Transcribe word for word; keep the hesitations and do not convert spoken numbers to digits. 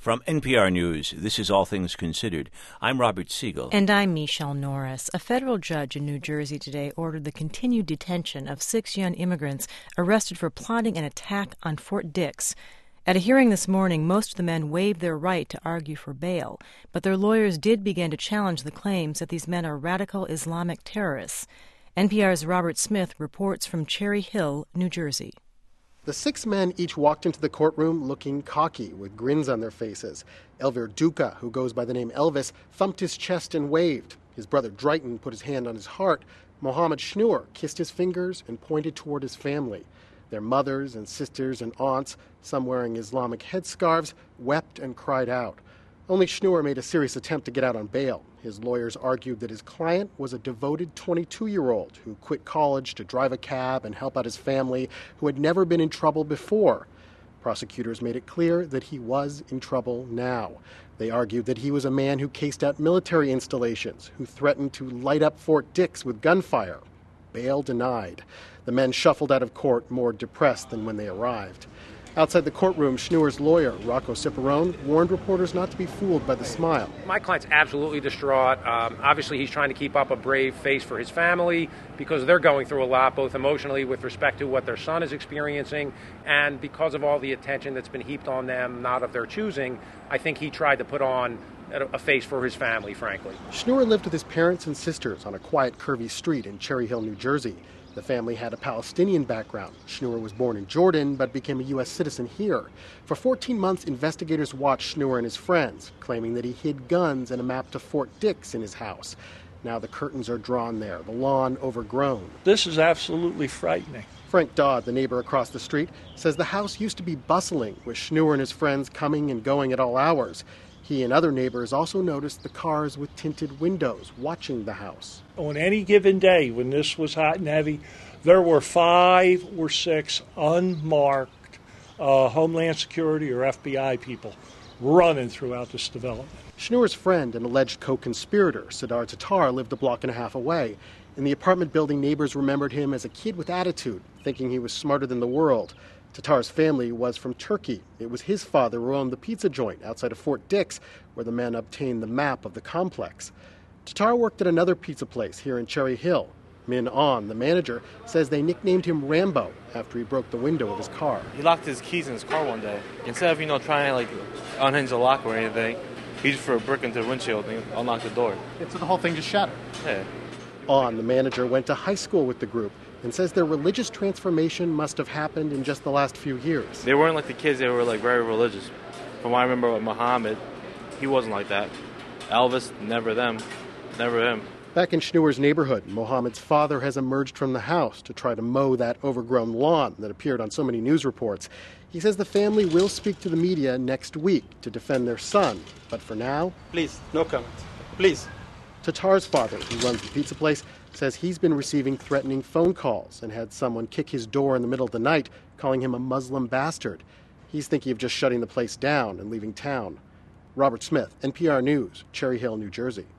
From N P R News, this is All Things Considered. I'm Robert Siegel. And I'm Michelle Norris. A federal judge in New Jersey today ordered the continued detention of six young immigrants arrested for plotting an attack on Fort Dix. At a hearing this morning, most of the men waived their right to argue for bail, but their lawyers did begin to challenge the claims that these men are radical Islamic terrorists. N P R's Robert Smith reports from Cherry Hill, New Jersey. The six men each walked into the courtroom looking cocky, with grins on their faces. Elvir Duca, who goes by the name Elvis, thumped his chest and waved. His brother Drayton put his hand on his heart. Mohammed Schnur kissed his fingers and pointed toward his family. Their mothers and sisters and aunts, some wearing Islamic headscarves, wept and cried out. Only Schnur made a serious attempt to get out on bail. His lawyers argued that his client was a devoted twenty-two-year-old who quit college to drive a cab and help out his family, who had never been in trouble before. Prosecutors made it clear that he was in trouble now. They argued that he was a man who cased out military installations, who threatened to light up Fort Dix with gunfire. Bail denied. The men shuffled out of court more depressed than when they arrived. Outside the courtroom, Schnur's lawyer, Rocco Ciparone, warned reporters not to be fooled by the smile. My client's absolutely distraught. Um, obviously, he's trying to keep up a brave face for his family because they're going through a lot, both emotionally with respect to what their son is experiencing and because of all the attention that's been heaped on them, not of their choosing. I think he tried to put on a face for his family, frankly. Schnur lived with his parents and sisters on a quiet, curvy street in Cherry Hill, New Jersey. The family had a Palestinian background. Schnur was born in Jordan, but became a U S citizen here. For fourteen months, investigators watched Schnur and his friends, claiming that he hid guns and a map to Fort Dix in his house. Now the curtains are drawn there, the lawn overgrown. This is absolutely frightening. Frank Dodd, the neighbor across the street, says the house used to be bustling, with Schnur and his friends coming and going at all hours. He and other neighbors also noticed the cars with tinted windows watching the house. On any given day when this was hot and heavy, there were five or six unmarked uh, Homeland Security or F B I people running throughout this development. Schnur's friend and alleged co-conspirator, Sadar Tatar, lived a block and a half away. In the apartment building, neighbors remembered him as a kid with attitude, thinking he was smarter than the world. Tatar's family was from Turkey. It was his father who owned the pizza joint outside of Fort Dix, where the men obtained the map of the complex. Tatar worked at another pizza place here in Cherry Hill. Min On, the manager, says they nicknamed him Rambo after he broke the window of his car. He locked his keys in his car one day. Instead of, you know, trying to, like, unhinge the lock or anything, he just threw a brick into the windshield and unlocked the door. So the whole thing just shattered? Yeah. On, the manager, went to high school with the group and says their religious transformation must have happened in just the last few years. They weren't like the kids, they were like very religious. From what I remember with Muhammad, he wasn't like that. Elvis, never them, never him. Back in Schnur's neighborhood, Mohammed's father has emerged from the house to try to mow that overgrown lawn that appeared on so many news reports. He says the family will speak to the media next week to defend their son, but for now... Please, no comment. Please. Tatar's father, who runs the pizza place, says he's been receiving threatening phone calls and had someone kick his door in the middle of the night, calling him a Muslim bastard. He's thinking of just shutting the place down and leaving town. Robert Smith, N P R News, Cherry Hill, New Jersey.